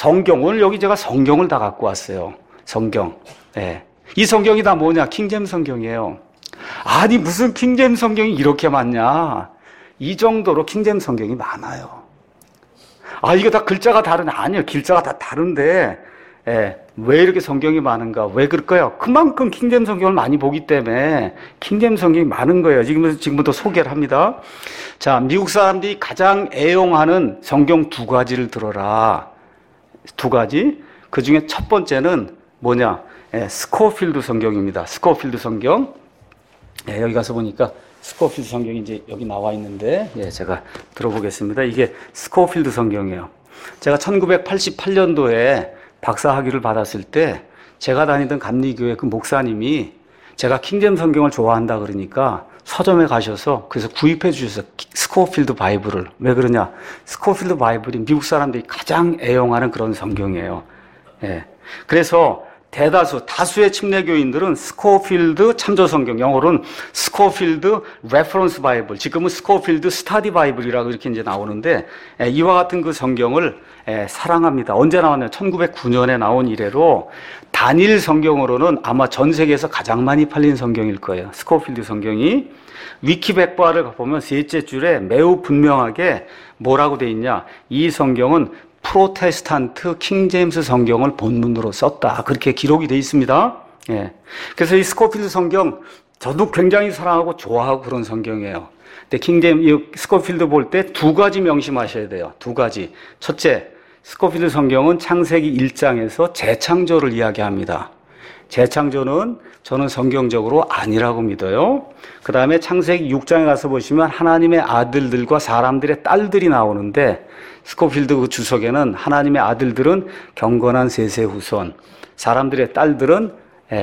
성경, 오늘 여기 제가 성경을 다 갖고 왔어요. 성경. 예. 이 성경이 다 뭐냐? 킹제임스 성경이에요. 아니, 무슨 킹제임스 성경이 이렇게 많냐? 이 정도로 킹제임스 성경이 많아요. 아, 이거 다 글자가 다르네. 아니요, 글자가 다 다른데, 예. 왜 이렇게 성경이 많은가? 왜 그럴까요? 그만큼 킹제임스 성경을 많이 보기 때문에 킹제임스 성경이 많은 거예요. 지금부터 소개를 합니다. 자, 미국 사람들이 가장 애용하는 성경 두 가지를 들어라. 두 가지. 그 중에 첫 번째는 뭐냐? 예, 스코필드 성경입니다. 스코필드 성경. 예, 여기 가서 보니까 스코필드 성경이 이제 여기 나와 있는데, 예, 제가 들어보겠습니다. 이게 스코필드 성경이에요. 제가 1988년도에 박사 학위를 받았을 때 제가 다니던 감리교회 그 목사님이 제가 킹제임스 성경을 좋아한다 그러니까 서점에 가셔서 그래서 구입해 주셔서 스코필드 바이블을. 왜 그러냐? 스코필드 바이블이 미국 사람들이 가장 애용하는 그런 성경이에요. 예. 그래서 다수의 침례교인들은 스코필드 참조성경, 영어로는 스코필드 레퍼런스 바이블, 지금은 스코필드 스타디 바이블이라고 이렇게 이제 나오는데, 이와 같은 그 성경을 사랑합니다. 언제 나왔나요? 1909년에 나온 이래로 단일 성경으로는 아마 전 세계에서 가장 많이 팔린 성경일 거예요. 스코필드 성경이. 위키백과를 보면 셋째 줄에 매우 분명하게 뭐라고 돼 있냐? 이 성경은 프로테스탄트 킹제임스 성경을 본문으로 썼다. 그렇게 기록이 되어 있습니다. 예. 그래서 이 스코필드 성경, 저도 굉장히 사랑하고 좋아하고 그런 성경이에요. 근데 이 스코필드 볼 때 두 가지 명심하셔야 돼요. 두 가지. 첫째, 스코필드 성경은 창세기 1장에서 재창조를 이야기합니다. 재창조는 저는 성경적으로 아니라고 믿어요. 그 다음에 창세기 6장에 가서 보시면 하나님의 아들들과 사람들의 딸들이 나오는데, 스코필드 그 주석에는 하나님의 아들들은 경건한 셋의 후손, 사람들의 딸들은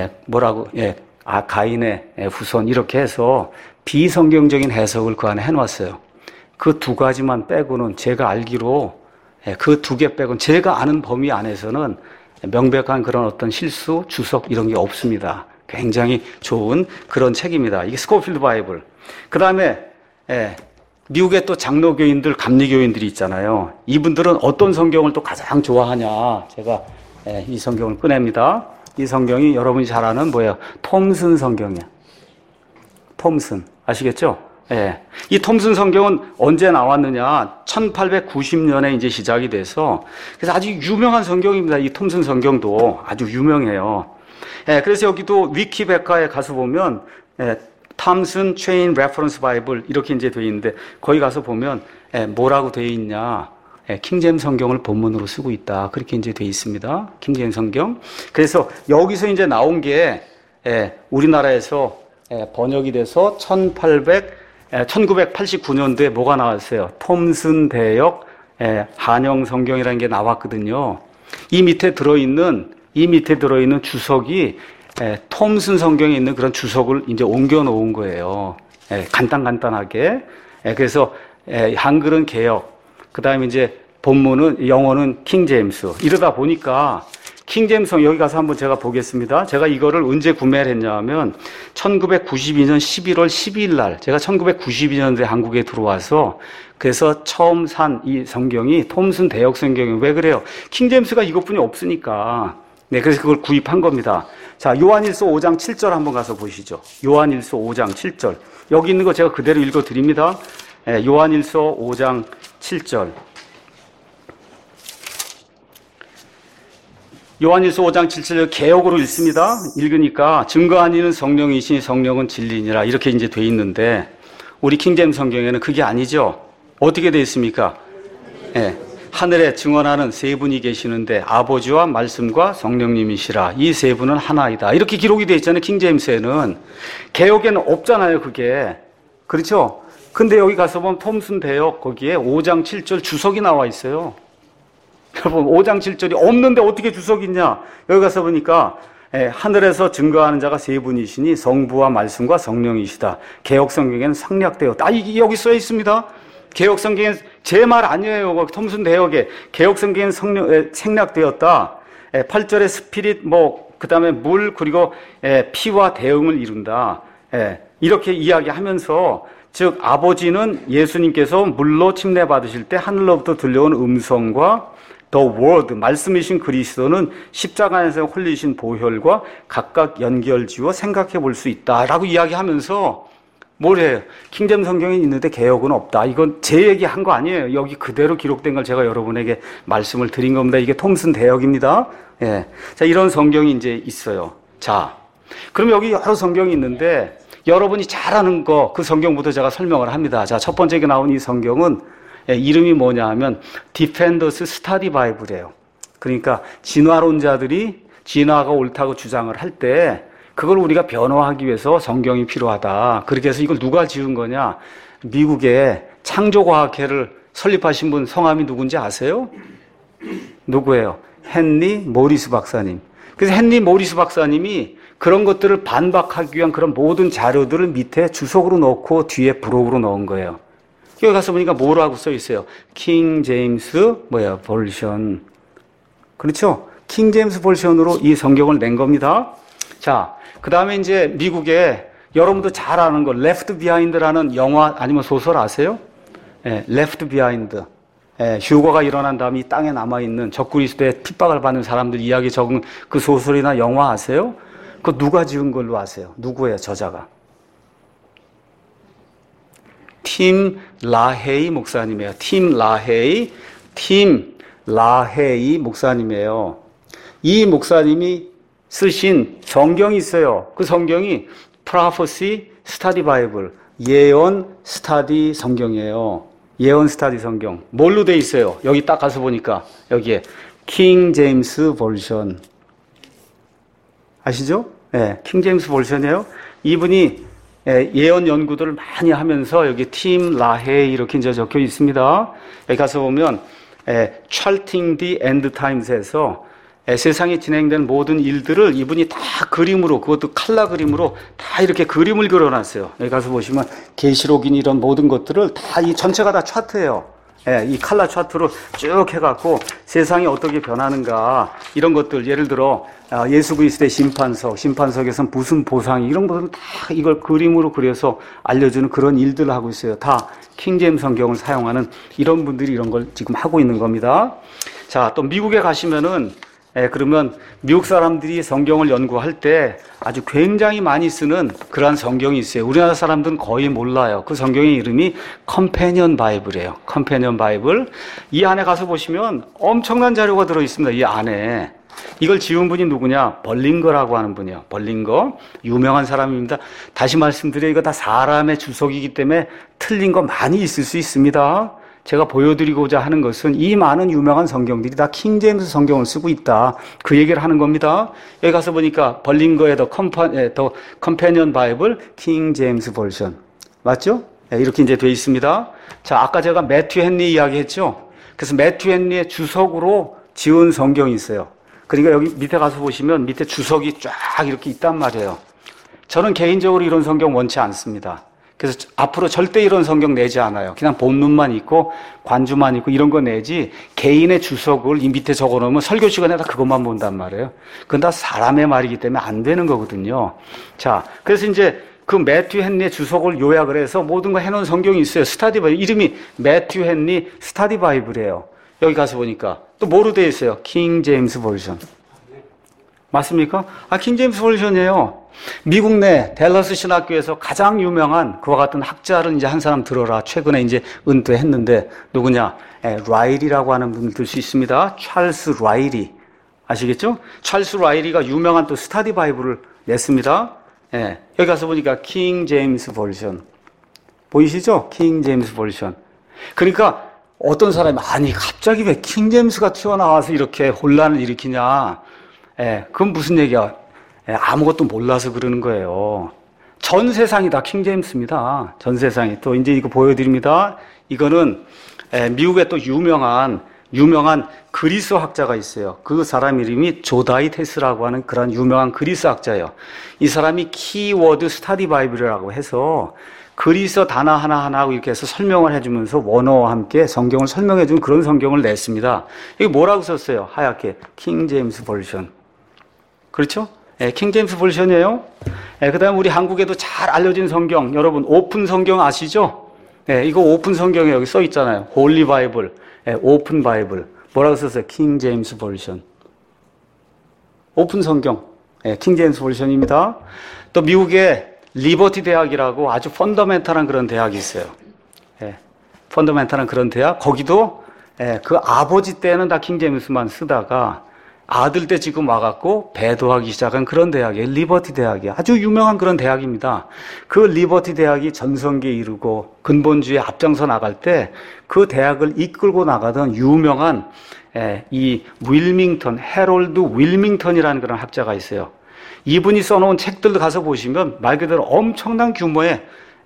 가인의 후손, 이렇게 해서 비성경적인 해석을 그 안에 해놨어요. 그 두 가지만 빼고는 제가 알기로 그 두 개 빼고는 제가 아는 범위 안에서는 명백한 그런 어떤 실수, 주석 이런 게 없습니다. 굉장히 좋은 그런 책입니다. 이게 스코필드 바이블. 그 다음에 미국의 또 장로교인들, 감리교인들이 있잖아요. 이분들은 어떤 성경을 또 가장 좋아하냐. 제가 이 성경을 꺼냅니다. 이 성경이 여러분이 잘 아는 뭐예요? 톰슨 성경이에요. 톰슨. 아시겠죠? 예. 이 톰슨 성경은 언제 나왔느냐? 1890년에 이제 시작이 돼서, 그래서 아주 유명한 성경입니다. 이 톰슨 성경도 아주 유명해요. 예. 그래서 여기도 위키백과에 가서 보면, 톰슨 체인 레퍼런스 바이블 이렇게 이제 되어 있는데, 거기 가서 보면 뭐라고 되어 있냐? 킹제임스 성경을 본문으로 쓰고 있다. 그렇게 이제 되어 있습니다. 킹제임스 성경. 그래서 여기서 이제 나온 게 우리나라에서 번역이 돼서 1989년도에 뭐가 나왔어요? 톰슨 대역 한영 성경이라는 게 나왔거든요. 이 밑에 들어있는 주석이 톰슨 성경에 있는 그런 주석을 이제 옮겨 놓은 거예요. 간단하게. 그래서 한글은 개역, 그 다음에 이제 본문은, 영어는 킹제임스. 이러다 보니까 킹제임스, 여기 가서 한번 제가 보겠습니다. 제가 이거를 언제 구매를 했냐면 1992년 11월 12일 날, 제가 1992년도에 한국에 들어와서 그래서 처음 산 이 성경이 톰슨 대역 성경이에요. 왜 그래요? 킹제임스가 이것뿐이 없으니까. 네, 그래서 그걸 구입한 겁니다. 자, 요한일서 5장 7절 한번 가서 보시죠. 요한일서 5장 7절. 여기 있는 거 제가 그대로 읽어 드립니다. 요한일서 5장 7절. 요한일서 5장 7절 개역으로 읽습니다. 읽으니까 증거한 이는 성령이시니 성령은 진리니라. 이렇게 이제 돼 있는데, 우리 킹제임스 성경에는 그게 아니죠. 어떻게 돼 있습니까? 하늘에 증언하는 세 분이 계시는데 아버지와 말씀과 성령님이시라. 이 세 분은 하나이다. 이렇게 기록이 되어 있잖아요. 킹제임스에는. 개역에는 없잖아요, 그게. 그렇죠? 근데 여기 가서 보면 톰슨 대역 거기에 5장 7절 주석이 나와 있어요. 여러분, 5장 7절이 없는데 어떻게 주석이 있냐? 여기 가서 보니까 하늘에서 증거하는 자가 세 분이시니 성부와 말씀과 성령이시다. 개역 성경에는 생략되었다. 이게 여기 써 있습니다. 개역 성경엔 제 말 아니에요. 톰슨 대역에 개역 성경엔 생략되었다. 8절에 스피릿, 그 다음에 물, 그리고 피와 대응을 이룬다. 이렇게 이야기하면서, 즉 아버지는 예수님께서 물로 침례 받으실 때 하늘로부터 들려온 음성과 The Word, 말씀이신 그리스도는 십자가에서 흘리신 보혈과 각각 연결지어 생각해 볼 수 있다라고 이야기하면서 뭐래요? 킹제임스 성경에 있는데 개혁은 없다. 이건 제 얘기한 거 아니에요. 여기 그대로 기록된 걸 제가 여러분에게 말씀을 드린 겁니다. 이게 톰슨 대역입니다. 예. 자, 이런 성경이 이제 있어요. 자, 그럼 여기 여러 성경이 있는데 여러분이 잘 아는 거, 그 성경부터 제가 설명을 합니다. 자, 첫 번째 나온 이 성경은 이름이 뭐냐 하면 Defenders Study Bible이에요. 그러니까 진화론자들이 진화가 옳다고 주장을 할 때 그걸 우리가 변호하기 위해서 성경이 필요하다. 그렇게 해서 이걸 누가 지은 거냐? 미국의 창조과학회를 설립하신 분 성함이 누군지 아세요? 누구예요? 헨리 모리스 박사님. 그래서 헨리 모리스 박사님이 그런 것들을 반박하기 위한 그런 모든 자료들을 밑에 주석으로 넣고 뒤에 부록으로 넣은 거예요. 여기 가서 보니까 뭐라고 써 있어요? 킹 제임스 버전. 그렇죠? 킹 제임스 버전으로 이 성경을 낸 겁니다. 자, 그 다음에 이제 미국에 여러분도 잘 아는 거 Left Behind라는 영화 아니면 소설 아세요? 예, Left Behind. 예, 휴거가 일어난 다음에 이 땅에 남아있는 적그리스도의 핍박을 받는 사람들 이야기 적은 그 소설이나 영화 아세요? 그거 누가 지은 걸로 아세요? 누구예요, 저자가? 팀 라헤이 목사님이에요. 팀 라헤이 목사님이에요. 이 목사님이 쓰신 성경이 있어요. 그 성경이 Prophecy Study Bible, 예언 스타디 성경이에요. 예언 스타디 성경. 뭘로 돼 있어요? 여기 딱 가서 보니까 여기에 킹 제임스 버전. 아시죠? 네, 킹 제임스 버전이에요. 이분이 예언 연구들을 많이 하면서 여기 팀 라헤이 이렇게 이제 적혀 있습니다. 여기 가서 보면 Charting the End Times에서 세상에 진행된 모든 일들을 이분이 다 그림으로, 그것도 칼라 그림으로 다 이렇게 그림을 그려놨어요. 여기 가서 보시면 계시록인 이런 모든 것들을 다 이 전체가 다 차트예요. 이 칼라 차트로 쭉 해갖고 세상이 어떻게 변하는가 이런 것들, 예를 들어 예수 그리스도의 심판석에선 무슨 보상이, 이런 것들을 다 이걸 그림으로 그려서 알려주는 그런 일들을 하고 있어요. 다 킹제임스 성경을 사용하는 이런 분들이 이런 걸 지금 하고 있는 겁니다. 자, 또 미국에 가시면은 그러면 미국 사람들이 성경을 연구할 때 아주 굉장히 많이 쓰는 그러한 성경이 있어요. 우리나라 사람들은 거의 몰라요. 그 성경의 이름이 컴패니언 바이블이에요. 컴패니언 바이블. 이 안에 가서 보시면 엄청난 자료가 들어 있습니다. 이 안에. 이걸 지은 분이 누구냐? 벌링거라고 하는 분이에요. 벌링거. 유명한 사람입니다. 다시 말씀드려요. 이거 다 사람의 주석이기 때문에 틀린 거 많이 있을 수 있습니다. 제가 보여드리고자 하는 것은 이 많은 유명한 성경들이 다 킹제임스 성경을 쓰고 있다. 그 얘기를 하는 겁니다. 여기 가서 보니까 벌링거의 더 컴패니언 바이블 킹 제임스 버전. 맞죠? 이렇게 이제 되어 있습니다. 자, 아까 제가 매튜 헨리 이야기 했죠? 그래서 매튜 헨리의 주석으로 지은 성경이 있어요. 그러니까 여기 밑에 가서 보시면 밑에 주석이 쫙 이렇게 있단 말이에요. 저는 개인적으로 이런 성경 원치 않습니다. 그래서 앞으로 절대 이런 성경 내지 않아요. 그냥 본문만 있고 관주만 있고 이런 거 내지, 개인의 주석을 이 밑에 적어놓으면 설교 시간에 다 그것만 본단 말이에요. 그건 다 사람의 말이기 때문에 안 되는 거거든요. 자, 그래서 이제 그 매튜 헨리의 주석을 요약을 해서 모든 거 해놓은 성경이 있어요. 스타디 바이블. 이름이 매튜 헨리 스타디 바이블이에요. 여기 가서 보니까 또 뭐로 되어 있어요? 킹 제임스 버전. 맞습니까? 킹 제임스 버전이에요. 미국 내 댈러스 신학교에서 가장 유명한 그와 같은 학자를 이제 한 사람 들어라. 최근에 이제 은퇴했는데 누구냐? 라이리라고 하는 분을 들 수 있습니다. 찰스 라이리. 아시겠죠? 찰스 라이리가 유명한 또 스타디 바이블을 냈습니다. 여기 가서 보니까 킹 제임스 버전. 보이시죠? 킹 제임스 버전. 그러니까 어떤 사람이 갑자기 왜 킹 제임스가 튀어나와서 이렇게 혼란을 일으키냐? 그건 무슨 얘기야? 아무것도 몰라서 그러는 거예요. 전 세상이 다 킹 제임스입니다. 전 세상이. 또 이제 이거 보여드립니다. 이거는 미국의 또 유명한 그리스 학자가 있어요. 그 사람 이름이 조다이테스라고 하는 그런 유명한 그리스 학자예요. 이 사람이 키워드 스타디 바이블이라고 해서 그리스 단어 하나하나 이렇게 해서 설명을 해주면서 원어와 함께 성경을 설명해주는 그런 성경을 냈습니다. 이게 뭐라고 썼어요? 하얗게 킹 제임스 버전. 그렇죠? 킹 제임스 버전이에요. 그 다음에 우리 한국에도 잘 알려진 성경, 여러분 오픈 성경 아시죠? 이거 오픈 성경에 여기 써 있잖아요. 홀리 바이블, 오픈 바이블. 뭐라고 썼어요? 킹 제임스 버전. 오픈 성경. 예, 킹 제임스 버전입니다. 또 미국의 리버티 대학이라고 아주 펀더멘탈한 그런 대학이 있어요. 예, 펀더멘탈한 그런 대학. 거기도 그 아버지 때는 다 킹 제임스만 쓰다가 아들 때 지금 와갖고 배도하기 시작한 그런 대학이에요. 리버티 대학이 아주 유명한 그런 대학입니다. 그 리버티 대학이 전성기에 이르고 근본주의에 앞장서 나갈 때 그 대학을 이끌고 나가던 유명한 이 윌밍턴, 해롤드 윌밍턴이라는 그런 학자가 있어요. 이분이 써놓은 책들도 가서 보시면 말 그대로 엄청난 규모의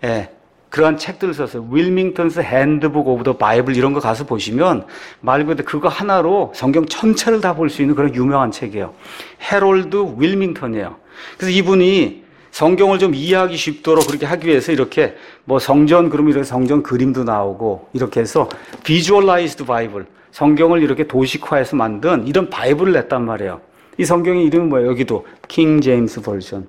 그러한 책들을 썼어요. 윌밍턴스 핸드북 오브 더 바이블 이런 거 가서 보시면 말 그대로 그거 하나로 성경 전체를 다 볼 수 있는 그런 유명한 책이에요. 해롤드 윌밍턴이에요. 그래서 이분이 성경을 좀 이해하기 쉽도록 그렇게 하기 위해서 이렇게 뭐 성전 그러면 이렇게 성전 그림도 나오고 이렇게 해서 비주얼라이즈드 바이블 성경을 이렇게 도식화해서 만든 이런 바이블을 냈단 말이에요. 이 성경의 이름은 뭐예요? 여기도 킹 제임스 버전.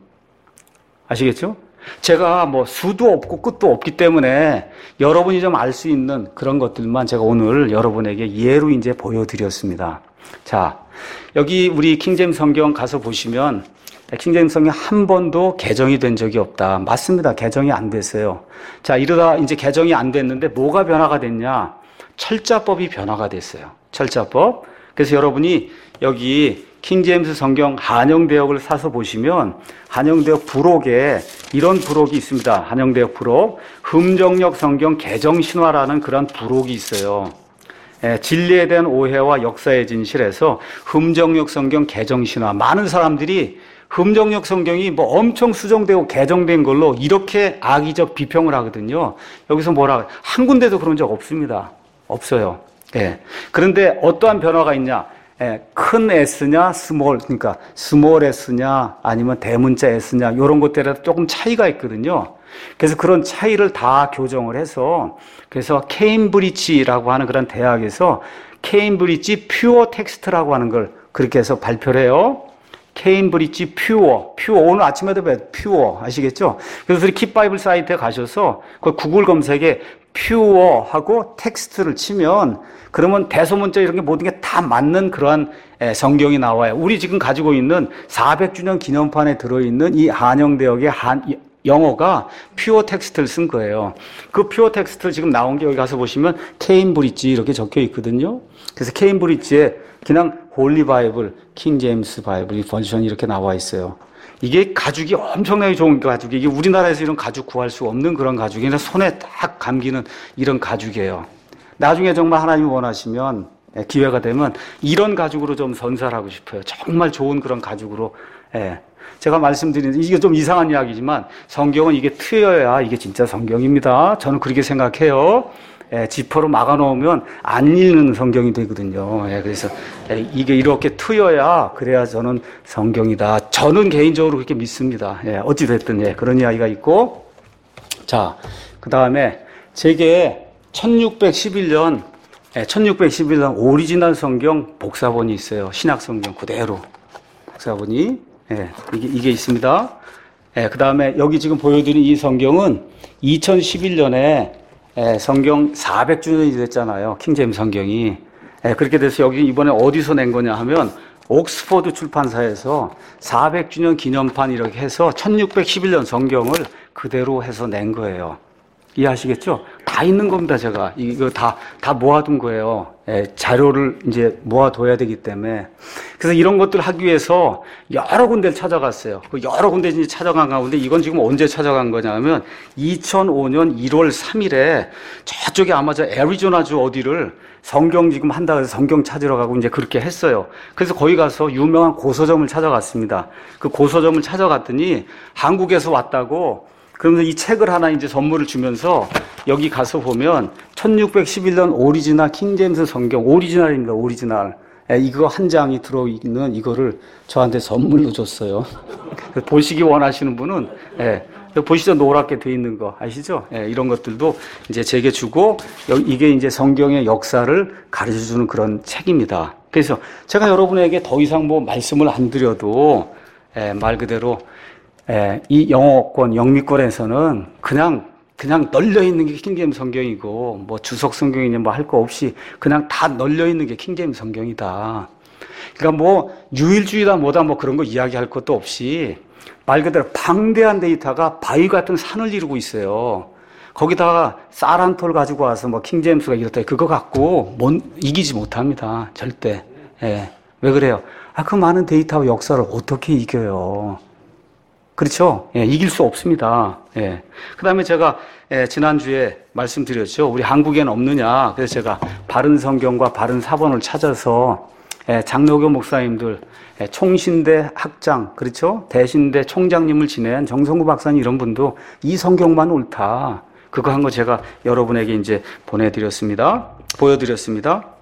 아시겠죠? 제가 뭐 수도 없고 끝도 없기 때문에 여러분이 좀 알 수 있는 그런 것들만 제가 오늘 여러분에게 예로 이제 보여드렸습니다. 자, 여기 우리 킹제임스 성경 가서 보시면 킹제임스 성경 한 번도 개정이 된 적이 없다. 맞습니다. 개정이 안 됐어요. 자, 이러다 이제 개정이 안 됐는데 뭐가 변화가 됐냐? 철자법이 변화가 됐어요. 철자법. 그래서 여러분이 여기 킹제임스 성경 한영대역을 사서 보시면 한영대역 부록에 이런 부록이 있습니다. 한영대역 부록. 흠정역 성경 개정신화라는 그런 부록이 있어요. 진리에 대한 오해와 역사의 진실에서 흠정역 성경 개정신화. 많은 사람들이 흠정역 성경이 뭐 엄청 수정되고 개정된 걸로 이렇게 악의적 비평을 하거든요. 여기서 뭐라 한 군데도 그런 적 없습니다. 없어요. 그런데 어떠한 변화가 있냐? 큰 S냐, 스몰, 그러니까 스몰 S냐, 아니면 대문자 S냐, 이런 것들에 조금 차이가 있거든요. 그래서 그런 차이를 다 교정을 해서, 그래서 케임브리지라고 하는 그런 대학에서 케임브리지 퓨어 텍스트라고 하는 걸 그렇게 해서 발표를 해요. 케임브리지 퓨어, 오늘 아침에도 퓨어 아시겠죠? 그래서 우리 킵바이블 사이트에 가셔서 그 구글 검색에 퓨어하고 텍스트를 치면 그러면 대소문자 이런 게 모든 게 다 맞는 그러한 성경이 나와요. 우리 지금 가지고 있는 400주년 기념판에 들어있는 이 한영대역의 영어가 퓨어 텍스트를 쓴 거예요. 그 퓨어 텍스트를 지금 나온 게 여기 가서 보시면 케임브리지 이렇게 적혀 있거든요. 그래서 케임브리지에 그냥 홀리 바이블, 킹 제임스 바이블 이 버전이 이렇게 나와 있어요. 이게 가죽이 엄청나게 좋은 가죽이 이게 우리나라에서 이런 가죽 구할 수 없는 그런 가죽이 그냥 손에 딱 감기는 이런 가죽이에요. 나중에 정말 하나님이 원하시면 기회가 되면 이런 가죽으로 좀 선사하고 싶어요. 정말 좋은 그런 가죽으로. 제가 말씀드리는 이게 좀 이상한 이야기지만 성경은 이게 트여야 이게 진짜 성경입니다. 저는 그렇게 생각해요. 지퍼로 막아놓으면 안 읽는 성경이 되거든요. 그래서 이게 이렇게 트여야 그래야 저는 성경이다. 저는 개인적으로 그렇게 믿습니다. 어찌됐든 그런 이야기가 있고, 자, 그 다음에 제게 1611년 오리지널 성경 복사본이 있어요. 신약 성경 그대로 복사본이 이게 있습니다. 그 다음에 여기 지금 보여드린 이 성경은 2011년에 성경 400주년이 됐잖아요. 킹제임스 성경이. 그렇게 돼서 여기 이번에 어디서 낸 거냐 하면 옥스퍼드 출판사에서 400주년 기념판 이렇게 해서 1611년 성경을 그대로 해서 낸 거예요. 이해하시겠죠? 다 있는 겁니다, 제가. 이거 다 모아둔 거예요. 자료를 이제 모아둬야 되기 때문에. 그래서 이런 것들을 하기 위해서 여러 군데를 찾아갔어요. 그 여러 군데 이제 찾아간 가운데 이건 지금 언제 찾아간 거냐면 2005년 1월 3일에 저쪽에 아마 저 애리조나주 어디를 성경 지금 한다고 해서 성경 찾으러 가고 이제 그렇게 했어요. 그래서 거기 가서 유명한 고서점을 찾아갔습니다. 그 고서점을 찾아갔더니 한국에서 왔다고 그러면서 이 책을 하나 이제 선물을 주면서 여기 가서 보면 1611년 오리지널 킹제임스 성경 오리지널입니다. 오리지널. 이거 한 장이 들어있는 이거를 저한테 선물로 줬어요. 보시기 원하시는 분은 보시죠. 노랗게 돼 있는 거 아시죠? 이런 것들도 이제 제게 주고 이게 이제 성경의 역사를 가르쳐 주는 그런 책입니다. 그래서 제가 여러분에게 더 이상 뭐 말씀을 안 드려도 말 그대로 이 영어권, 영미권에서는 그냥 그냥 널려 있는 게 킹제임스 성경이고 뭐 주석 성경이냐 뭐 할 거 없이 그냥 다 널려 있는 게 킹제임스 성경이다. 그러니까 뭐 유일주의다 뭐다 뭐 그런 거 이야기할 것도 없이 말 그대로 방대한 데이터가 바위 같은 산을 이루고 있어요. 거기다가 쌀 한 톨 가지고 와서 뭐 킹제임스가 이렇다 그거 갖고 이기지 못합니다. 절대. 예. 왜 그래요? 그 많은 데이터와 역사를 어떻게 이겨요? 그렇죠? 예, 이길 수 없습니다. 예. 그 다음에 제가, 지난주에 말씀드렸죠. 우리 한국에는 없느냐. 그래서 제가 바른 성경과 바른 사본을 찾아서, 장로교 목사님들, 총신대 학장, 그렇죠? 대신대 총장님을 지낸 정성구 박사님 이런 분도 이 성경만 옳다. 그거 한 거 제가 여러분에게 이제 보여드렸습니다.